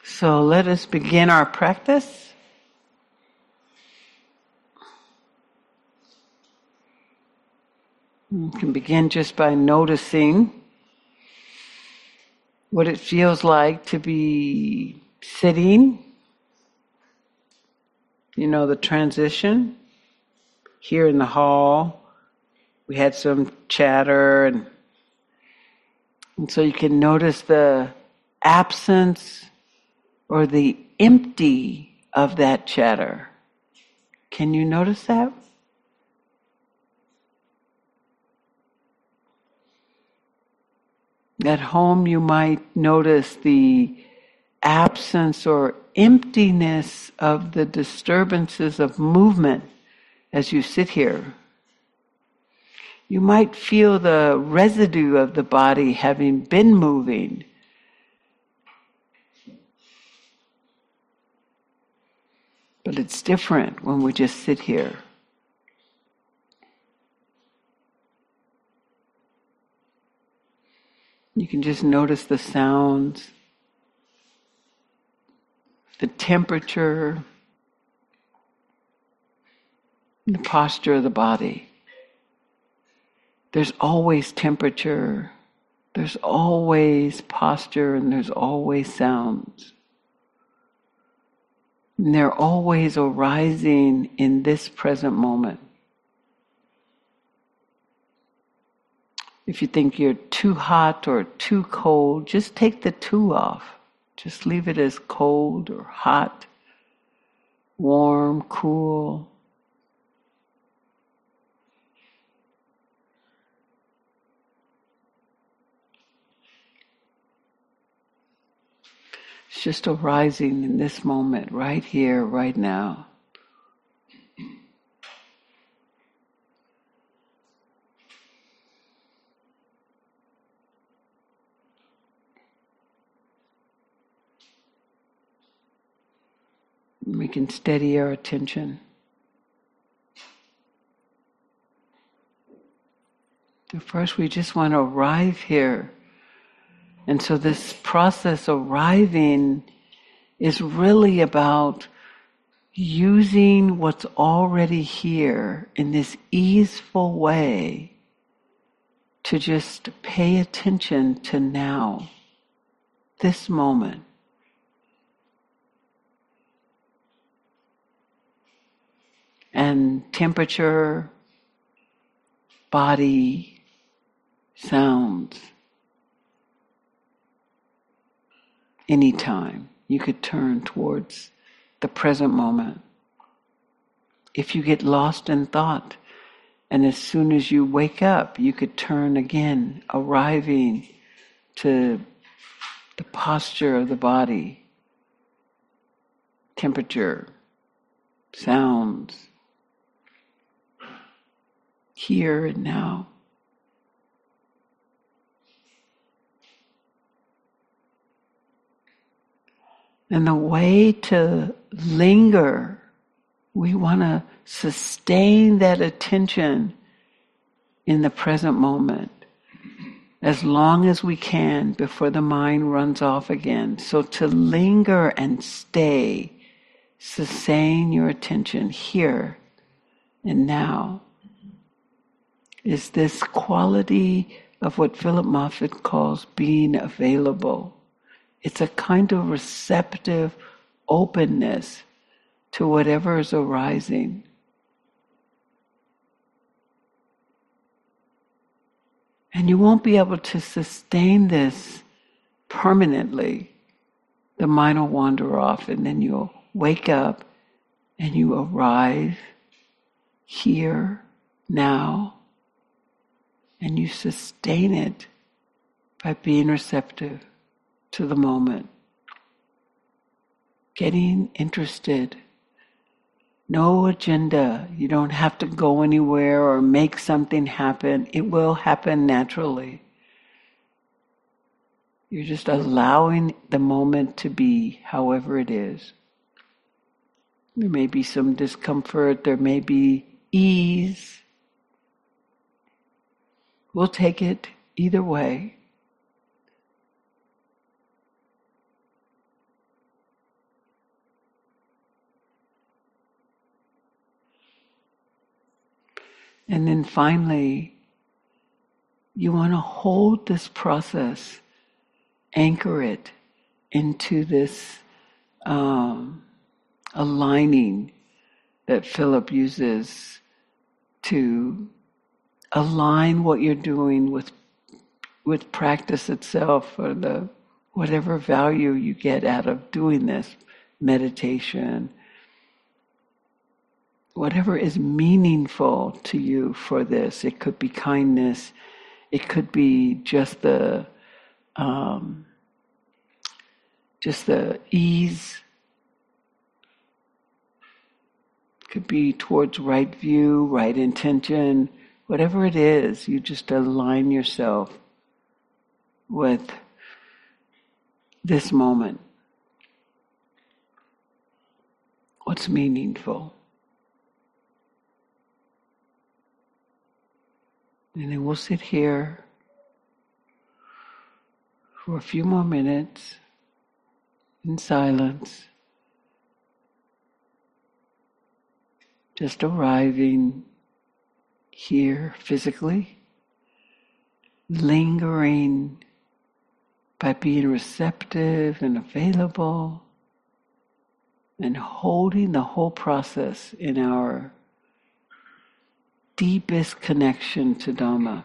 So let us begin our practice. You can begin just by noticing what it feels like to be sitting. You know, the transition. Here in the hall, we had some chatter, and so you can notice the absence or the empty of that chatter. Can you notice that? At home, you might notice the absence or emptiness of the disturbances of movement as you sit here. You might feel the residue of the body having been moving. But it's different when we just sit here. You can just notice the sounds, the temperature, the posture of the body. There's always temperature, there's always posture, and there's always sounds. And they're always arising in this present moment. If you think you're too hot or too cold, just take the too off. Just leave it as cold or hot, warm, cool. It's just arising in this moment, right here, right now. We can steady our attention. So first, we just want to arrive here. And so this process arriving is really about using what's already here in this easeful way to just pay attention to now, this moment. And temperature, body, sounds. Anytime you could turn towards the present moment. If you get lost in thought, and as soon as you wake up, you could turn again, arriving to the posture of the body, temperature, sounds, here and now. And the way to linger, we want to sustain that attention in the present moment as long as we can before the mind runs off again. So to linger and stay, sustain your attention here and now, is this quality of what Philip Moffitt calls being available. It's a kind of receptive openness to whatever is arising. And you won't be able to sustain this permanently. The mind will wander off, and then you'll wake up and you arrive here, now, and you sustain it by being receptive to the moment. Getting interested. No agenda. You don't have to go anywhere or make something happen. It will happen naturally. You're just allowing the moment to be however it is. There may be some discomfort. There may be ease. We'll take it either way. And then finally, you want to hold this process, anchor it into this aligning that Philip uses to align what you're doing with practice itself, or the whatever value you get out of doing this meditation, whatever is meaningful to you for this. It could be kindness, it could be just the ease, it could be towards right view, right intention. Whatever it is, you just align yourself with this moment. What's meaningful? And then we'll sit here for a few more minutes in silence, just arriving here physically, lingering by being receptive and available, and holding the whole process in our deepest connection to Dhamma.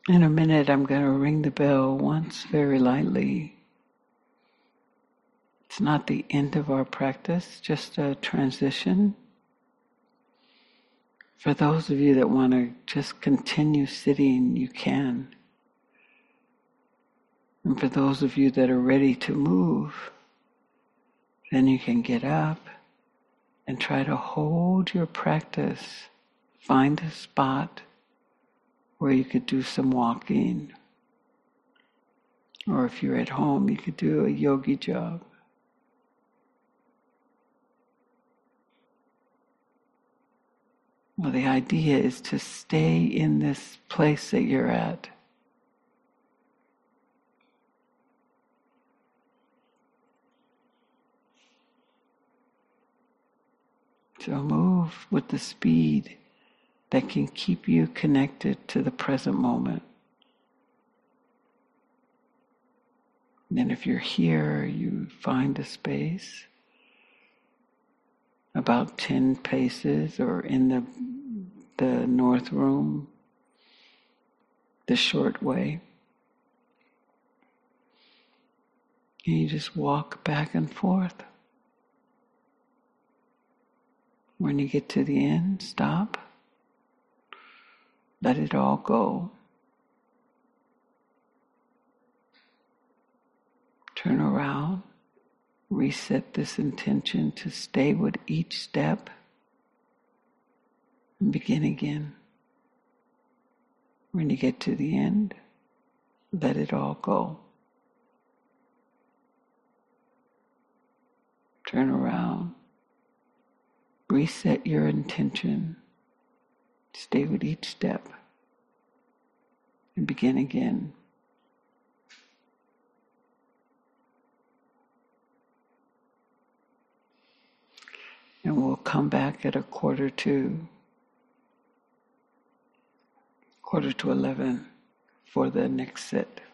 In a minute, I'm going to ring the bell once very lightly. It's not the end of our practice, just a transition. For those of you that want to just continue sitting, you can. And for those of you that are ready to move, then you can get up and try to hold your practice. Find a spot where you could do some walking. Or if you're at home, you could do a yogi jog. Well, the idea is to stay in this place that you're at. So move with the speed that can keep you connected to the present moment. And then if you're here, you find a space about 10 paces or in the north room, the short way. And you just walk back and forth. When you get to the end, stop. Let it all go. Turn around. Reset this intention to stay with each step and begin again. When you get to the end, let it all go. Turn around. Reset your intention. Stay with each step and begin again. And we'll come back at 11 for the next set.